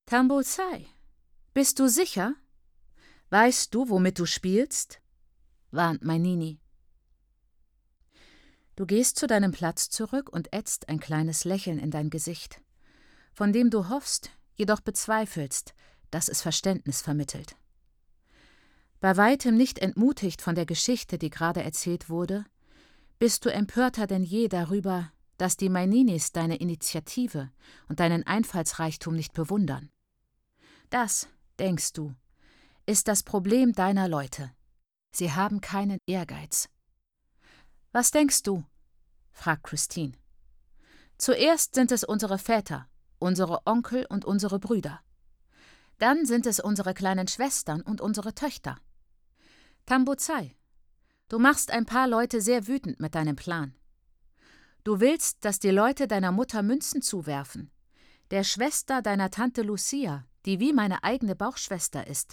Tambuzai, bist du sicher? Weißt du, womit du spielst? Warnt Mainini. Du gehst zu deinem Platz zurück und ätzt ein kleines Lächeln in dein Gesicht, von dem du hoffst, jedoch bezweifelst, dass es Verständnis vermittelt. Bei weitem nicht entmutigt von der Geschichte, die gerade erzählt wurde, bist du empörter denn je darüber, dass die Maininis deine Initiative und deinen Einfallsreichtum nicht bewundern. Das, denkst du, ist das Problem deiner Leute. Sie haben keinen Ehrgeiz. Was denkst du? Fragt Christine. Zuerst sind es unsere Väter, unsere Onkel und unsere Brüder. Dann sind es unsere kleinen Schwestern und unsere Töchter. Tambuzai, du machst ein paar Leute sehr wütend mit deinem Plan. Du willst, dass die Leute deiner Mutter Münzen zuwerfen, der Schwester deiner Tante Lucia, die wie meine eigene Bauchschwester ist.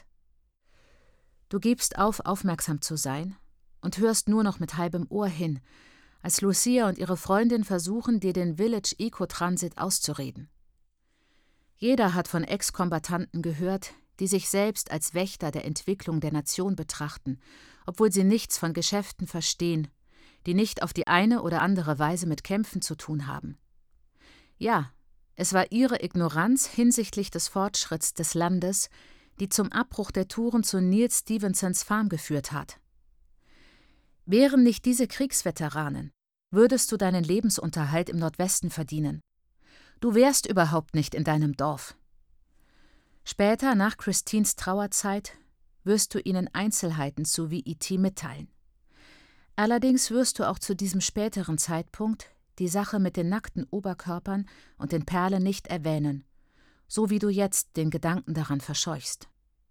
Du gibst auf, aufmerksam zu sein und hörst nur noch mit halbem Ohr hin, als Lucia und ihre Freundin versuchen, dir den Village Eco-Transit auszureden. Jeder hat von Ex-Kombattanten gehört, die sich selbst als Wächter der Entwicklung der Nation betrachten, obwohl sie nichts von Geschäften verstehen, die nicht auf die eine oder andere Weise mit Kämpfen zu tun haben. Ja, es war ihre Ignoranz hinsichtlich des Fortschritts des Landes, die zum Abbruch der Touren zu Neil Stephensons Farm geführt hat. Wären nicht diese Kriegsveteranen, würdest du deinen Lebensunterhalt im Nordwesten verdienen. Du wärst überhaupt nicht in deinem Dorf. Später, nach Christines Trauerzeit, wirst du ihnen Einzelheiten zu VET mitteilen. Allerdings wirst du auch zu diesem späteren Zeitpunkt die Sache mit den nackten Oberkörpern und den Perlen nicht erwähnen, so wie du jetzt den Gedanken daran verscheuchst.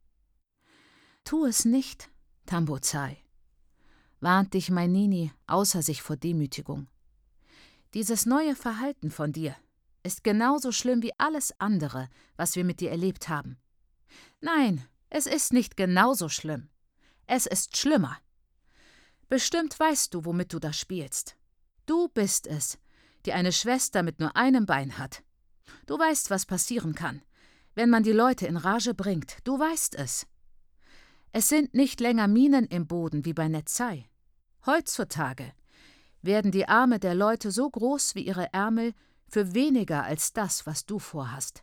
Tu es nicht, Tambuzai, warnt dich Mainini außer sich vor Demütigung. Dieses neue Verhalten von dir ist genauso schlimm wie alles andere, was wir mit dir erlebt haben. Nein, es ist nicht genauso schlimm. Es ist schlimmer. Bestimmt weißt du, womit du da spielst. Du bist es, die eine Schwester mit nur einem Bein hat. Du weißt, was passieren kann, wenn man die Leute in Rage bringt. Du weißt es. Es sind nicht länger Minen im Boden wie bei Netzai. Heutzutage werden die Arme der Leute so groß wie ihre Ärmel für weniger als das, was du vorhast.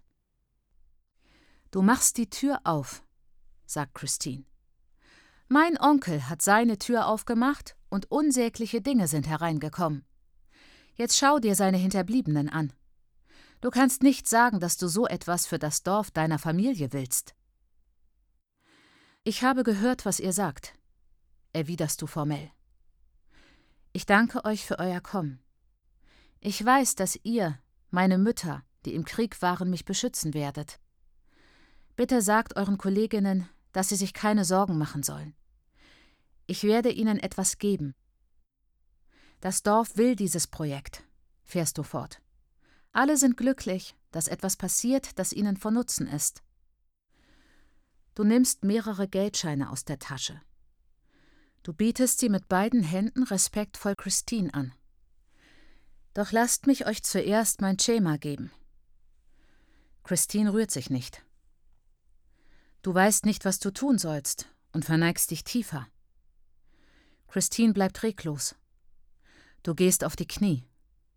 Du machst die Tür auf, sagt Christine. Mein Onkel hat seine Tür aufgemacht und unsägliche Dinge sind hereingekommen. Jetzt schau dir seine Hinterbliebenen an. Du kannst nicht sagen, dass du so etwas für das Dorf deiner Familie willst. Ich habe gehört, was ihr sagt, erwiderst du formell. Ich danke euch für euer Kommen. Ich weiß, dass ihr, meine Mütter, die im Krieg waren, mich beschützen werdet. Bitte sagt euren Kolleginnen, dass sie sich keine Sorgen machen sollen. Ich werde ihnen etwas geben. Das Dorf will dieses Projekt, fährst du fort. Alle sind glücklich, dass etwas passiert, das ihnen von Nutzen ist. Du nimmst mehrere Geldscheine aus der Tasche. Du bietest sie mit beiden Händen respektvoll Christine an. Doch lasst mich euch zuerst mein Chema geben. Christine rührt sich nicht. Du weißt nicht, was du tun sollst und verneigst dich tiefer. Christine bleibt reglos. Du gehst auf die Knie.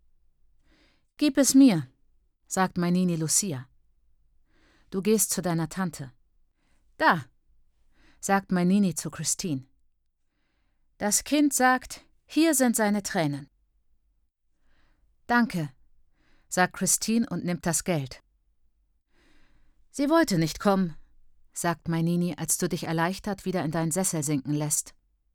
Gib es mir, sagt Mainini Lucia. Du gehst zu deiner Tante. Da, sagt Mainini zu Christine. Das Kind sagt, hier sind seine Tränen. Danke, sagt Christine und nimmt das Geld. Sie wollte nicht kommen, sagt Mainini, als du dich erleichtert wieder in deinen Sessel sinken lässt.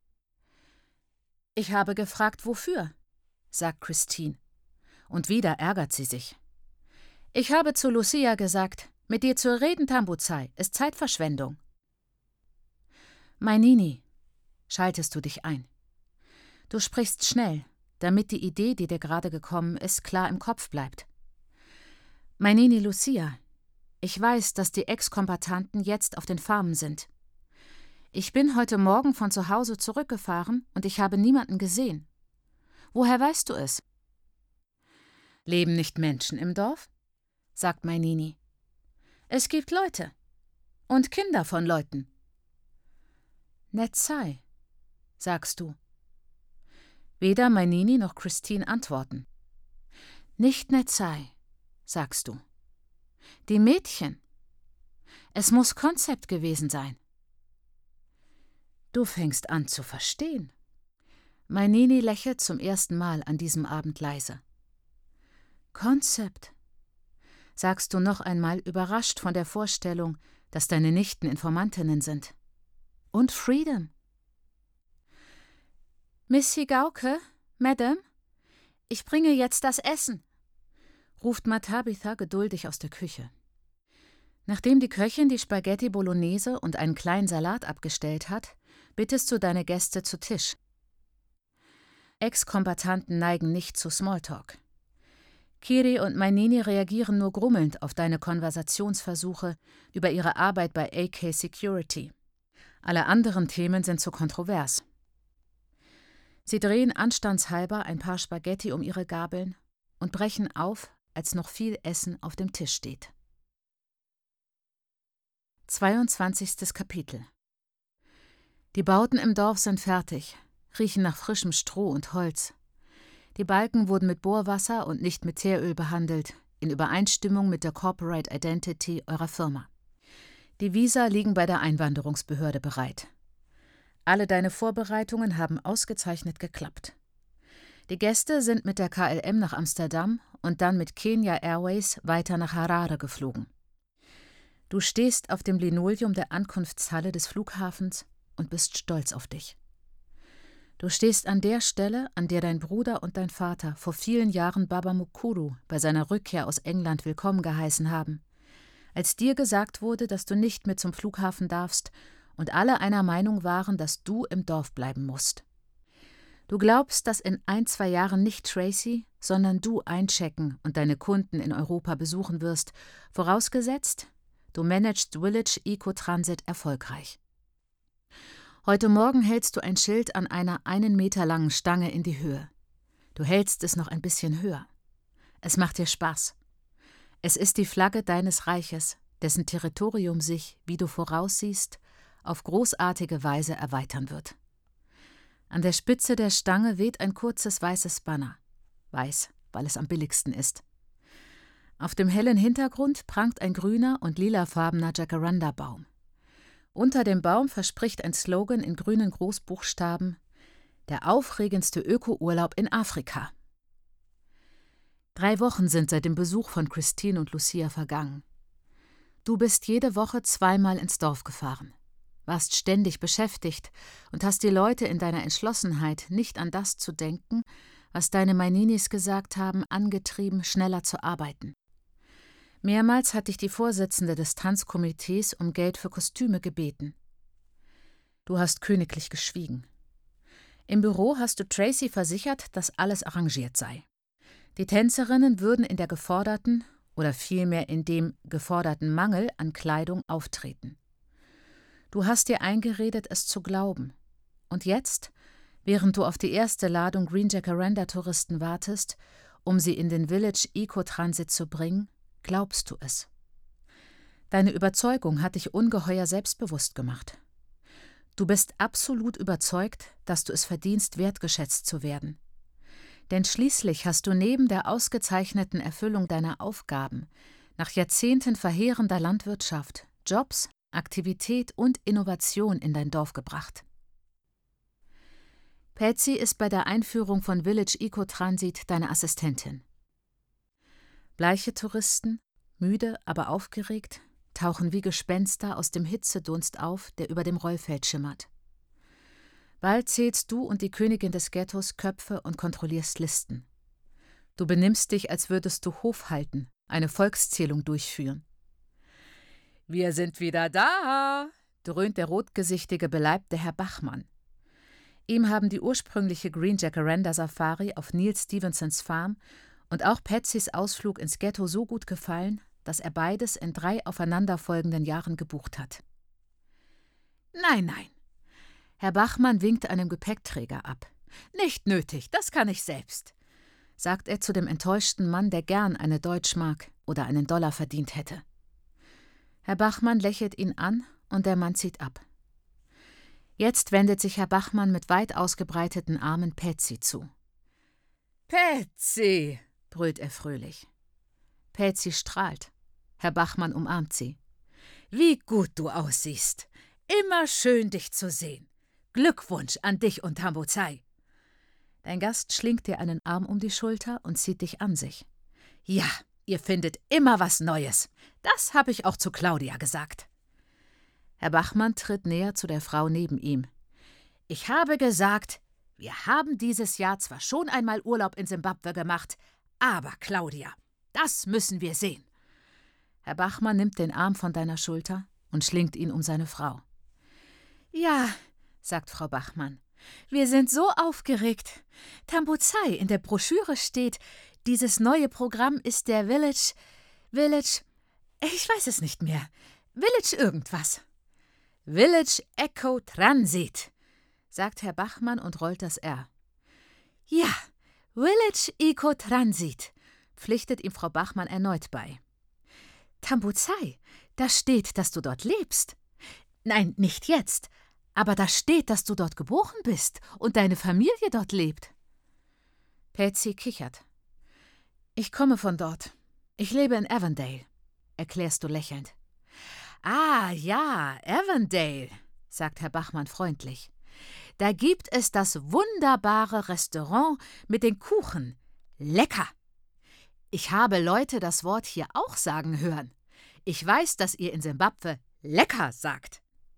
Ich habe gefragt, wofür, sagt Christine. Und wieder ärgert sie sich. Ich habe zu Lucia gesagt, mit dir zu reden, Tambuzai, ist Zeitverschwendung. Mainini, schaltest du dich ein. Du sprichst schnell, damit die Idee, die dir gerade gekommen ist, klar im Kopf bleibt. Mainini Lucia, ich weiß, dass die Ex-Kombattanten jetzt auf den Farmen sind. Ich bin heute Morgen von zu Hause zurückgefahren und ich habe niemanden gesehen. Woher weißt du es? Leben nicht Menschen im Dorf? Sagt Mainini. Es gibt Leute. Und Kinder von Leuten. Netzai, sagst du. Weder Mainini noch Christine antworten. Nicht Netzai, sagst du. Die Mädchen. Es muss Konzept gewesen sein. Du fängst an zu verstehen. Mainini lächelt zum ersten Mal an diesem Abend leise. Konzept, sagst du noch einmal überrascht von der Vorstellung, dass deine Nichten Informantinnen sind. Und Freedom. Missy Gauke, Madame, ich bringe jetzt das Essen, ruft Tabitha geduldig aus der Küche. Nachdem die Köchin die Spaghetti Bolognese und einen kleinen Salat abgestellt hat, bittest du deine Gäste zu Tisch. Ex-Kombattanten neigen nicht zu Smalltalk. Kiri und Mainini reagieren nur grummelnd auf deine Konversationsversuche über ihre Arbeit bei AK Security. Alle anderen Themen sind zu kontrovers. Sie drehen anstandshalber ein paar Spaghetti um ihre Gabeln und brechen auf, als noch viel Essen auf dem Tisch steht. 22. Kapitel. Die Bauten im Dorf sind fertig, riechen nach frischem Stroh und Holz. Die Balken wurden mit Bohrwasser und nicht mit Teeröl behandelt, in Übereinstimmung mit der Corporate Identity eurer Firma. Die Visa liegen bei der Einwanderungsbehörde bereit. Alle deine Vorbereitungen haben ausgezeichnet geklappt. Die Gäste sind mit der KLM nach Amsterdam und dann mit Kenya Airways weiter nach Harare geflogen. Du stehst auf dem Linoleum der Ankunftshalle des Flughafens und bist stolz auf dich. Du stehst an der Stelle, an der dein Bruder und dein Vater vor vielen Jahren Baba Mukuru bei seiner Rückkehr aus England willkommen geheißen haben, als dir gesagt wurde, dass du nicht mit zum Flughafen darfst und alle einer Meinung waren, dass du im Dorf bleiben musst. Du glaubst, dass in 1-2 Jahren nicht Tracy, sondern du einchecken und deine Kunden in Europa besuchen wirst, vorausgesetzt, du managst Village Eco Transit erfolgreich. Heute Morgen hältst du ein Schild an einer 1 Meter langen Stange in die Höhe. Du hältst es noch ein bisschen höher. Es macht dir Spaß. Es ist die Flagge deines Reiches, dessen Territorium sich, wie du voraussiehst, auf großartige Weise erweitern wird. An der Spitze der Stange weht ein kurzes weißes Banner. Weiß, weil es am billigsten ist. Auf dem hellen Hintergrund prangt ein grüner und lilafarbener Jacaranda-Baum. Unter dem Baum verspricht ein Slogan in grünen Großbuchstaben: Der aufregendste Öko-Urlaub in Afrika. 3 Wochen sind seit dem Besuch von Christine und Lucia vergangen. Du bist jede Woche 2-mal ins Dorf gefahren, warst ständig beschäftigt und hast die Leute in deiner Entschlossenheit, nicht an das zu denken, was deine Maininis gesagt haben, angetrieben, schneller zu arbeiten. Mehrmals hat dich die Vorsitzende des Tanzkomitees um Geld für Kostüme gebeten. Du hast königlich geschwiegen. Im Büro hast du Tracy versichert, dass alles arrangiert sei. Die Tänzerinnen würden in der geforderten oder vielmehr in dem geforderten Mangel an Kleidung auftreten. Du hast dir eingeredet, es zu glauben. Und jetzt, während du auf die erste Ladung Green Jacaranda-Touristen wartest, um sie in den Village Eco Transit zu bringen, glaubst du es. Deine Überzeugung hat dich ungeheuer selbstbewusst gemacht. Du bist absolut überzeugt, dass du es verdienst, wertgeschätzt zu werden. Denn schließlich hast du neben der ausgezeichneten Erfüllung deiner Aufgaben nach Jahrzehnten verheerender Landwirtschaft Jobs, Aktivität und Innovation in dein Dorf gebracht. Patsy ist bei der Einführung von Village Eco Transit deine Assistentin. Bleiche Touristen, müde, aber aufgeregt, tauchen wie Gespenster aus dem Hitzedunst auf, der über dem Rollfeld schimmert. Bald zählst du und die Königin des Ghettos Köpfe und kontrollierst Listen. Du benimmst dich, als würdest du Hof halten, eine Volkszählung durchführen. »Wir sind wieder da«, dröhnt der rotgesichtige, beleibte Herr Bachmann. Ihm haben die ursprüngliche Green Jacaranda Safari auf Neil Stephensons Farm und auch Patsys Ausflug ins Ghetto so gut gefallen, dass er beides in 3 aufeinanderfolgenden Jahren gebucht hat. »Nein, nein«, Herr Bachmann winkt einem Gepäckträger ab. »Nicht nötig, das kann ich selbst«, sagt er zu dem enttäuschten Mann, der gern eine Deutschmark oder einen Dollar verdient hätte. Herr Bachmann lächelt ihn an und der Mann zieht ab. Jetzt wendet sich Herr Bachmann mit weit ausgebreiteten Armen Patsy zu. »Patsy«, brüllt er fröhlich. Patsy strahlt. Herr Bachmann umarmt sie. »Wie gut du aussiehst. Immer schön, dich zu sehen. Glückwunsch an dich und Tambuzai.« Dein Gast schlingt dir einen Arm um die Schulter und zieht dich an sich. »Ja, ihr findet immer was Neues. Das habe ich auch zu Claudia gesagt.« Herr Bachmann tritt näher zu der Frau neben ihm. »Ich habe gesagt, wir haben dieses Jahr zwar schon einmal Urlaub in Simbabwe gemacht, aber Claudia, das müssen wir sehen.« Herr Bachmann nimmt den Arm von deiner Schulter und schlingt ihn um seine Frau. »Ja«, sagt Frau Bachmann, »wir sind so aufgeregt. Tambuzai, in der Broschüre steht, dieses neue Programm ist der Village, ich weiß es nicht mehr, Village irgendwas.« »Village Eco Transit«, sagt Herr Bachmann und rollt das R. »Ja, Village Eco Transit«, pflichtet ihm Frau Bachmann erneut bei. »Tambuzai, da steht, dass du dort lebst. Nein, nicht jetzt, aber da steht, dass du dort geboren bist und deine Familie dort lebt.« Patsy kichert. »Ich komme von dort. Ich lebe in Avondale«, erklärst du lächelnd. »Ah ja, Avondale«, sagt Herr Bachmann freundlich. »Da gibt es das wunderbare Restaurant mit den Kuchen. Lecker! Ich habe Leute das Wort hier auch sagen hören. Ich weiß, dass ihr in Simbabwe lecker sagt.«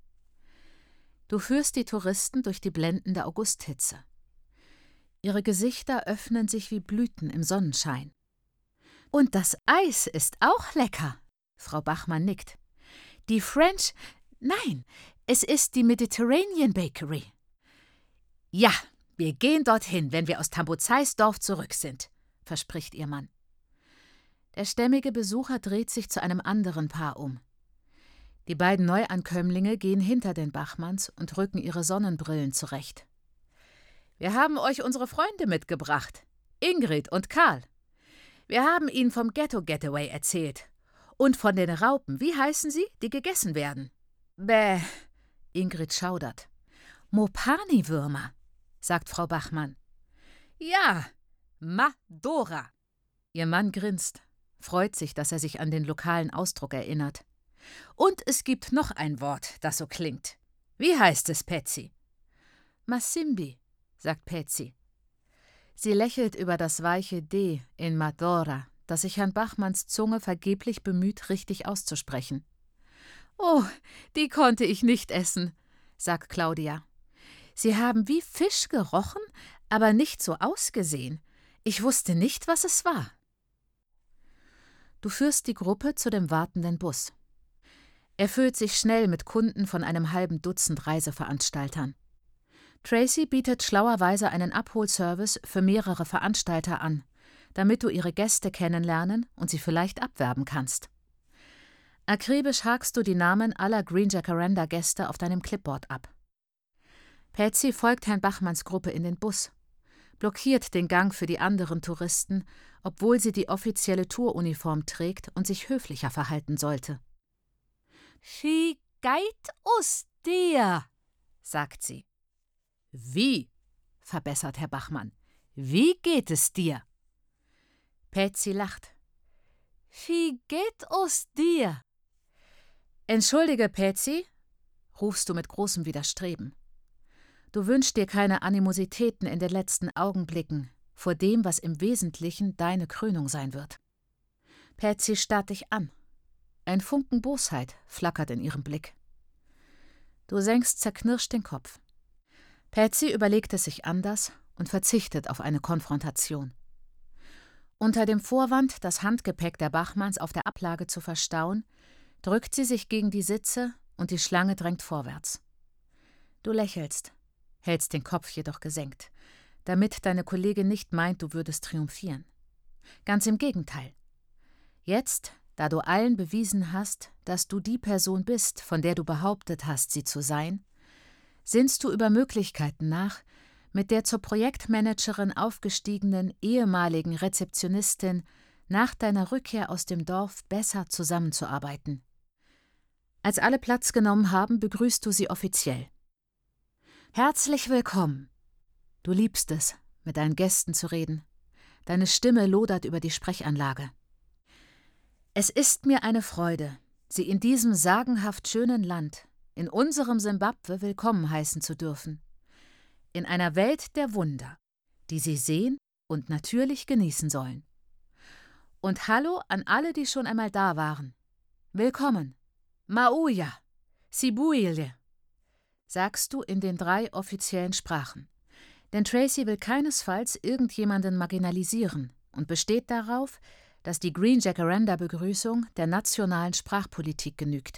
Du führst die Touristen durch die blendende Augusthitze. Ihre Gesichter öffnen sich wie Blüten im Sonnenschein. »Und das Eis ist auch lecker«, Frau Bachmann nickt. »Die nein, es ist die Mediterranean Bakery.« »Ja, wir gehen dorthin, wenn wir aus Tambuzais Dorf zurück sind«, verspricht ihr Mann. Der stämmige Besucher dreht sich zu einem anderen Paar um. Die beiden Neuankömmlinge gehen hinter den Bachmanns und rücken ihre Sonnenbrillen zurecht. »Wir haben euch unsere Freunde mitgebracht, Ingrid und Karl. Wir haben ihnen vom Ghetto-Getaway erzählt. Und von den Raupen, wie heißen sie, die gegessen werden?« »Bäh«, Ingrid schaudert. »Mopani-Würmer«, sagt Frau Bachmann. »Ja, Madora.« Ihr Mann grinst, freut sich, dass er sich an den lokalen Ausdruck erinnert. »Und es gibt noch ein Wort, das so klingt. Wie heißt es, Patsy?« »Masimbi«, sagt Patsy. Sie lächelt über das weiche D in Madora, das sich Herrn Bachmanns Zunge vergeblich bemüht, richtig auszusprechen. »Oh, die konnte ich nicht essen«, sagt Claudia. »Sie haben wie Fisch gerochen, aber nicht so ausgesehen. Ich wusste nicht, was es war.« Du führst die Gruppe zu dem wartenden Bus. Er füllt sich schnell mit Kunden von einem halben Dutzend Reiseveranstaltern. Tracy bietet schlauerweise einen Abholservice für mehrere Veranstalter an, damit du ihre Gäste kennenlernen und sie vielleicht abwerben kannst. Akribisch hakst du die Namen aller Green Jacaranda-Gäste auf deinem Clipboard ab. Patsy folgt Herrn Bachmanns Gruppe in den Bus, blockiert den Gang für die anderen Touristen, obwohl sie die offizielle Touruniform trägt und sich höflicher verhalten sollte. »Wie geht us dir?«, sagt sie. »Wie?«, verbessert Herr Bachmann. »Wie geht es dir?« Patsy lacht. »Wie geht us dir?« »Entschuldige, Patsy«, rufst du mit großem Widerstreben. Du wünschst dir keine Animositäten in den letzten Augenblicken vor dem, was im Wesentlichen deine Krönung sein wird. Patsy starrt dich an. Ein Funken Bosheit flackert in ihrem Blick. Du senkst zerknirscht den Kopf. Patsy überlegt es sich anders und verzichtet auf eine Konfrontation. Unter dem Vorwand, das Handgepäck der Bachmanns auf der Ablage zu verstauen, drückt sie sich gegen die Sitze und die Schlange drängt vorwärts. Du lächelst, hältst den Kopf jedoch gesenkt, damit deine Kollegin nicht meint, du würdest triumphieren. Ganz im Gegenteil. Jetzt, da du allen bewiesen hast, dass du die Person bist, von der du behauptet hast, sie zu sein, sinnst du über Möglichkeiten nach, mit der zur Projektmanagerin aufgestiegenen ehemaligen Rezeptionistin nach deiner Rückkehr aus dem Dorf besser zusammenzuarbeiten. Als alle Platz genommen haben, begrüßt du sie offiziell. »Herzlich willkommen. Du liebst es, mit deinen Gästen zu reden. Deine Stimme lodert über die Sprechanlage. Es ist mir eine Freude, Sie in diesem sagenhaft schönen Land, in unserem Simbabwe, willkommen heißen zu dürfen. In einer Welt der Wunder, die Sie sehen und natürlich genießen sollen. Und hallo an alle, die schon einmal da waren. Willkommen. Mauja, Sibuile, sagst du in den 3 offiziellen Sprachen. Denn Tracy will keinesfalls irgendjemanden marginalisieren und besteht darauf, dass die Green Jacaranda-Begrüßung der nationalen Sprachpolitik genügt.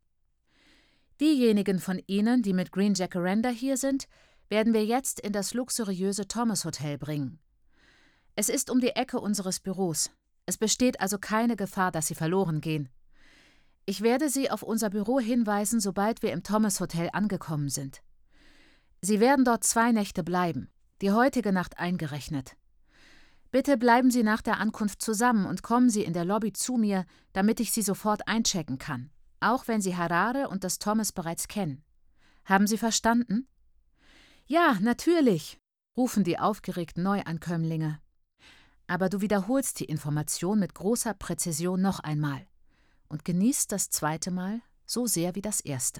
Diejenigen von Ihnen, die mit Green Jacaranda hier sind, werden wir jetzt in das luxuriöse Thomas Hotel bringen. Es ist um die Ecke unseres Büros. Es besteht also keine Gefahr, dass Sie verloren gehen. Ich werde Sie auf unser Büro hinweisen, sobald wir im Thomas Hotel angekommen sind. Sie werden dort 2 Nächte bleiben, die heutige Nacht eingerechnet. Bitte bleiben Sie nach der Ankunft zusammen und kommen Sie in der Lobby zu mir, damit ich Sie sofort einchecken kann, auch wenn Sie Harare und das Thomas bereits kennen. Haben Sie verstanden? Ja, natürlich, rufen die aufgeregten Neuankömmlinge. Aber du wiederholst die Information mit großer Präzision noch einmal und genießt das 2. Mal so sehr wie das 1.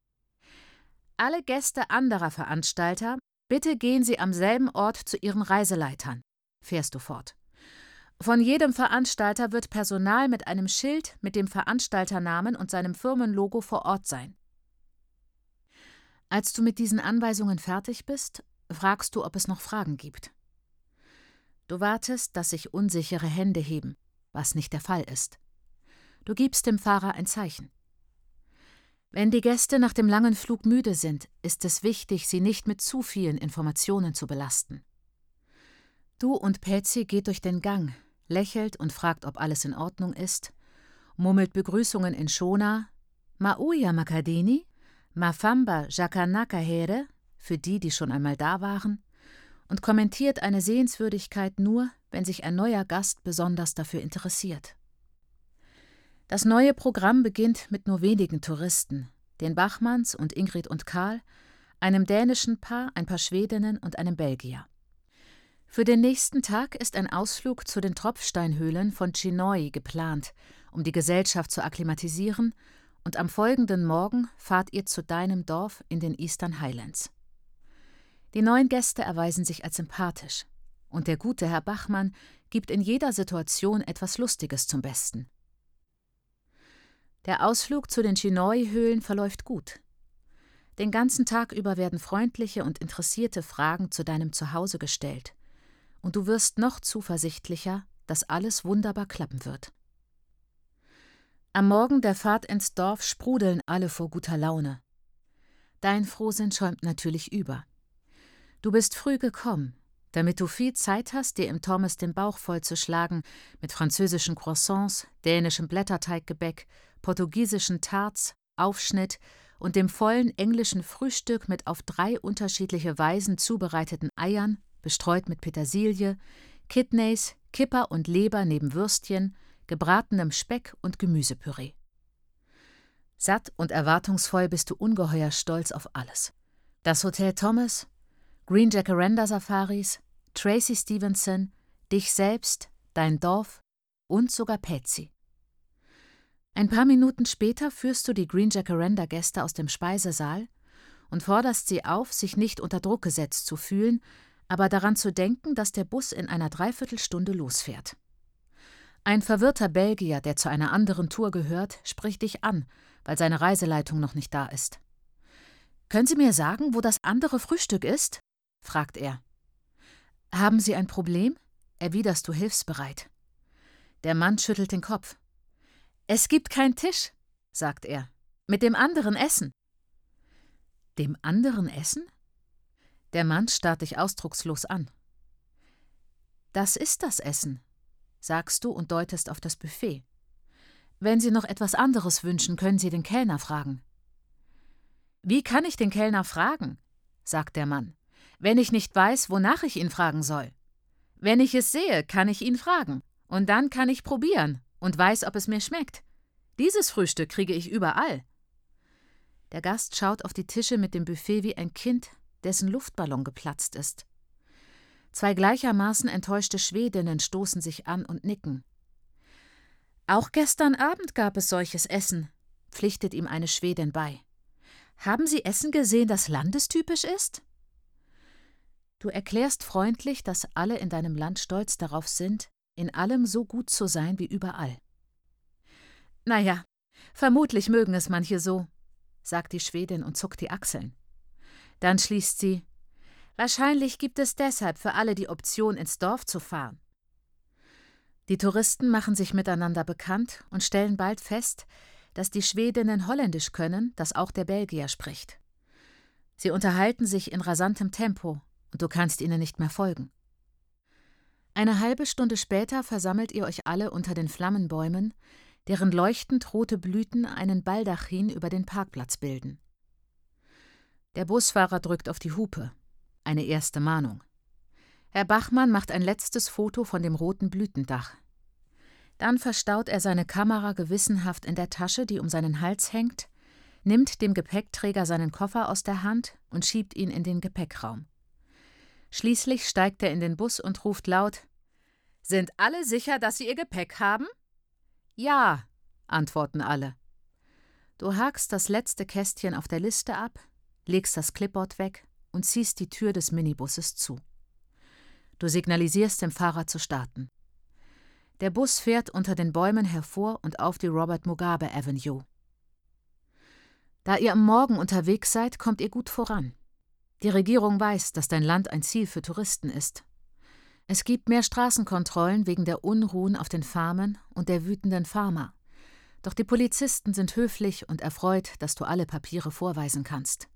Alle Gäste anderer Veranstalter, bitte gehen Sie am selben Ort zu Ihren Reiseleitern, fährst du fort. Von jedem Veranstalter wird Personal mit einem Schild mit dem Veranstalternamen und seinem Firmenlogo vor Ort sein. Als du mit diesen Anweisungen fertig bist, fragst du, ob es noch Fragen gibt. Du wartest, dass sich unsichere Hände heben, was nicht der Fall ist. Du gibst dem Fahrer ein Zeichen. Wenn die Gäste nach dem langen Flug müde sind, ist es wichtig, sie nicht mit zu vielen Informationen zu belasten. Du und Patsy geht durch den Gang, lächelt und fragt, ob alles in Ordnung ist, murmelt Begrüßungen in Shona, Mauja Makadini, Mafamba Jakanakahere, für die, die schon einmal da waren, und kommentiert eine Sehenswürdigkeit nur, wenn sich ein neuer Gast besonders dafür interessiert. Das neue Programm beginnt mit nur wenigen Touristen, den Bachmanns und Ingrid und Karl, einem dänischen Paar, ein paar Schwedinnen und einem Belgier. Für den nächsten Tag ist ein Ausflug zu den Tropfsteinhöhlen von Chinhoyi geplant, um die Gesellschaft zu akklimatisieren, und am folgenden Morgen fahrt ihr zu deinem Dorf in den Eastern Highlands. Die neuen Gäste erweisen sich als sympathisch, und der gute Herr Bachmann gibt in jeder Situation etwas Lustiges zum Besten. Der Ausflug zu den Chinhoyi-Höhlen verläuft gut. Den ganzen Tag über werden freundliche und interessierte Fragen zu deinem Zuhause gestellt, und du wirst noch zuversichtlicher, dass alles wunderbar klappen wird. Am Morgen der Fahrt ins Dorf sprudeln alle vor guter Laune. Dein Frohsinn schäumt natürlich über. Du bist früh gekommen, damit du viel Zeit hast, dir im Thomas den Bauch vollzuschlagen mit französischen Croissants, dänischem Blätterteiggebäck, portugiesischen Tarts, Aufschnitt und dem vollen englischen Frühstück mit auf 3 unterschiedliche Weisen zubereiteten Eiern, bestreut mit Petersilie, Kidneys, Kipper und Leber neben Würstchen, gebratenem Speck und Gemüsepüree. Satt und erwartungsvoll bist du ungeheuer stolz auf alles. Das Hotel Thomas, Green Jacaranda Safaris, Tracy Stevenson, dich selbst, dein Dorf und sogar Patsy. Ein paar Minuten später führst du die Green Jacaranda-Gäste aus dem Speisesaal und forderst sie auf, sich nicht unter Druck gesetzt zu fühlen, aber daran zu denken, dass der Bus in einer Dreiviertelstunde losfährt. Ein verwirrter Belgier, der zu einer anderen Tour gehört, spricht dich an, weil seine Reiseleitung noch nicht da ist. »Können Sie mir sagen, wo das andere Frühstück ist?« fragt er. »Haben Sie ein Problem?« erwiderst du hilfsbereit. Der Mann schüttelt den Kopf. »Es gibt keinen Tisch«, sagt er, »mit dem anderen Essen.« »Dem anderen Essen?« Der Mann starrt dich ausdruckslos an. »Das ist das Essen«, sagst du und deutest auf das Buffet. »Wenn Sie noch etwas anderes wünschen, können Sie den Kellner fragen.« »Wie kann ich den Kellner fragen?«, sagt der Mann, »wenn ich nicht weiß, wonach ich ihn fragen soll. Wenn ich es sehe, kann ich ihn fragen. Und dann kann ich probieren und weiß, ob es mir schmeckt. Dieses Frühstück kriege ich überall.« Der Gast schaut auf die Tische mit dem Buffet wie ein Kind, dessen Luftballon geplatzt ist. 2 gleichermaßen enttäuschte Schwedinnen stoßen sich an und nicken. »Auch gestern Abend gab es solches Essen«, pflichtet ihm eine Schwedin bei. »Haben Sie Essen gesehen, das landestypisch ist?« Du erklärst freundlich, dass alle in deinem Land stolz darauf sind, in allem so gut zu sein wie überall. »Naja, vermutlich mögen es manche so«, sagt die Schwedin und zuckt die Achseln. Dann schließt sie: »Wahrscheinlich gibt es deshalb für alle die Option, ins Dorf zu fahren.« Die Touristen machen sich miteinander bekannt und stellen bald fest, dass die Schwedinnen Holländisch können, das auch der Belgier spricht. Sie unterhalten sich in rasantem Tempo und du kannst ihnen nicht mehr folgen. Eine halbe Stunde später versammelt ihr euch alle unter den Flammenbäumen, deren leuchtend rote Blüten einen Baldachin über den Parkplatz bilden. Der Busfahrer drückt auf die Hupe. Eine erste Mahnung. Herr Bachmann macht ein letztes Foto von dem roten Blütendach. Dann verstaut er seine Kamera gewissenhaft in der Tasche, die um seinen Hals hängt, nimmt dem Gepäckträger seinen Koffer aus der Hand und schiebt ihn in den Gepäckraum. Schließlich steigt er in den Bus und ruft laut: »Sind alle sicher, dass sie ihr Gepäck haben?« »Ja«, antworten alle. Du hakst das letzte Kästchen auf der Liste ab, legst das Clipboard weg und ziehst die Tür des Minibusses zu. Du signalisierst dem Fahrer zu starten. Der Bus fährt unter den Bäumen hervor und auf die Robert Mugabe Avenue. Da ihr am Morgen unterwegs seid, kommt ihr gut voran. Die Regierung weiß, dass dein Land ein Ziel für Touristen ist. Es gibt mehr Straßenkontrollen wegen der Unruhen auf den Farmen und der wütenden Farmer. Doch die Polizisten sind höflich und erfreut, dass du alle Papiere vorweisen kannst.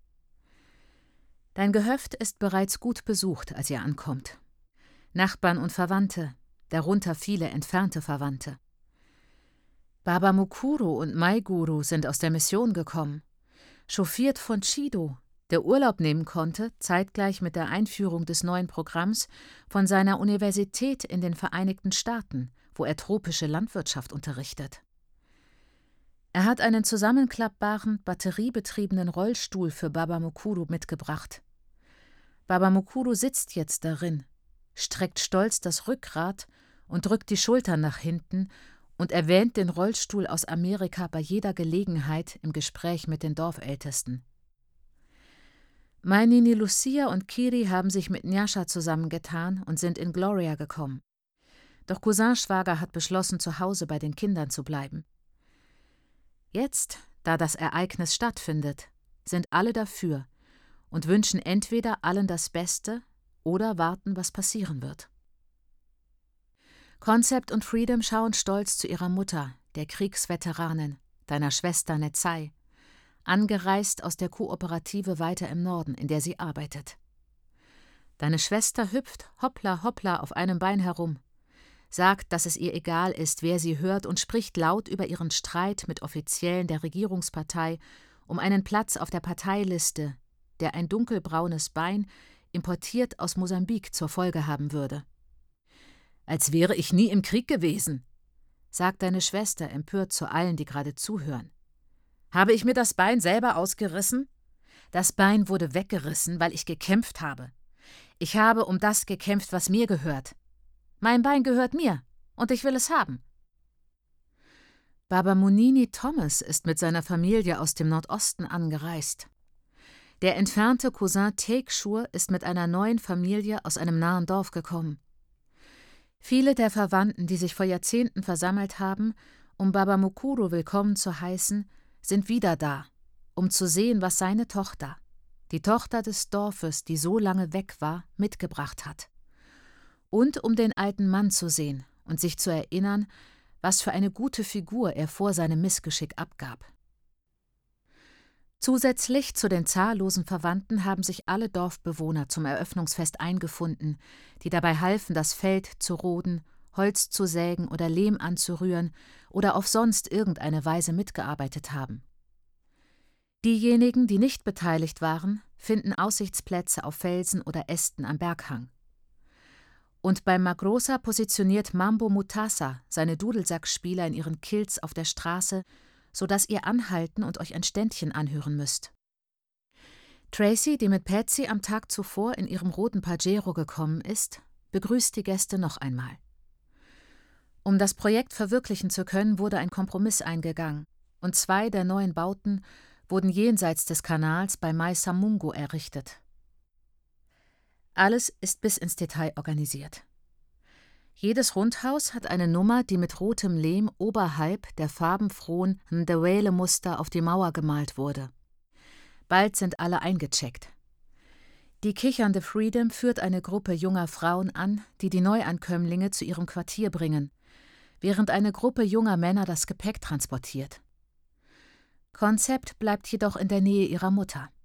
Dein Gehöft ist bereits gut besucht, als ihr ankommt. Nachbarn und Verwandte, darunter viele entfernte Verwandte. Baba Mukuru und Maiguru sind aus der Mission gekommen, chauffiert von Chido, der Urlaub nehmen konnte, zeitgleich mit der Einführung des neuen Programms von seiner Universität in den Vereinigten Staaten, wo er tropische Landwirtschaft unterrichtet. Er hat einen zusammenklappbaren, batteriebetriebenen Rollstuhl für Baba Mukuru mitgebracht. Baba Mukuru sitzt jetzt darin, streckt stolz das Rückgrat und drückt die Schultern nach hinten und erwähnt den Rollstuhl aus Amerika bei jeder Gelegenheit im Gespräch mit den Dorfältesten. Mainini Lucia und Kiri haben sich mit Nyasha zusammengetan und sind in Gloria gekommen. Doch Cousinschwager hat beschlossen, zu Hause bei den Kindern zu bleiben. Jetzt, da das Ereignis stattfindet, sind alle dafür und wünschen entweder allen das Beste oder warten, was passieren wird. Concept und Freedom schauen stolz zu ihrer Mutter, der Kriegsveteranin, deiner Schwester Netzai, angereist aus der Kooperative weiter im Norden, in der sie arbeitet. Deine Schwester hüpft hoppla hoppla auf einem Bein herum, sagt, dass es ihr egal ist, wer sie hört und spricht laut über ihren Streit mit Offiziellen der Regierungspartei um einen Platz auf der Parteiliste, der ein dunkelbraunes Bein, importiert aus Mosambik, zur Folge haben würde. »Als wäre ich nie im Krieg gewesen«, sagt deine Schwester empört zu allen, die gerade zuhören. »Habe ich mir das Bein selber ausgerissen? Das Bein wurde weggerissen, weil ich gekämpft habe. Ich habe um das gekämpft, was mir gehört. Mein Bein gehört mir und ich will es haben.« Baba Munini Thomas ist mit seiner Familie aus dem Nordosten angereist. Der entfernte Cousin Tekshur ist mit einer neuen Familie aus einem nahen Dorf gekommen. Viele der Verwandten, die sich vor Jahrzehnten versammelt haben, um Baba Mukuru willkommen zu heißen, sind wieder da, um zu sehen, was seine Tochter, die Tochter des Dorfes, die so lange weg war, mitgebracht hat. Und um den alten Mann zu sehen und sich zu erinnern, was für eine gute Figur er vor seinem Missgeschick abgab. Zusätzlich zu den zahllosen Verwandten haben sich alle Dorfbewohner zum Eröffnungsfest eingefunden, die dabei halfen, das Feld zu roden, Holz zu sägen oder Lehm anzurühren oder auf sonst irgendeine Weise mitgearbeitet haben. Diejenigen, die nicht beteiligt waren, finden Aussichtsplätze auf Felsen oder Ästen am Berghang. Und beim Magrosa positioniert Mambo Mutasa seine Dudelsackspieler in ihren Kilts auf der Straße sodass ihr anhalten und euch ein Ständchen anhören müsst. Tracy, die mit Patsy am Tag zuvor in ihrem roten Pajero gekommen ist, begrüßt die Gäste noch einmal. Um das Projekt verwirklichen zu können, wurde ein Kompromiss eingegangen und 2 der neuen Bauten wurden jenseits des Kanals bei Maisamungu errichtet. Alles ist bis ins Detail organisiert. Jedes Rundhaus hat eine Nummer, die mit rotem Lehm oberhalb der farbenfrohen Ndewele-Muster auf die Mauer gemalt wurde. Bald sind alle eingecheckt. Die kichernde Freedom führt eine Gruppe junger Frauen an, die die Neuankömmlinge zu ihrem Quartier bringen, während eine Gruppe junger Männer das Gepäck transportiert. Concept bleibt jedoch in der Nähe ihrer Mutter.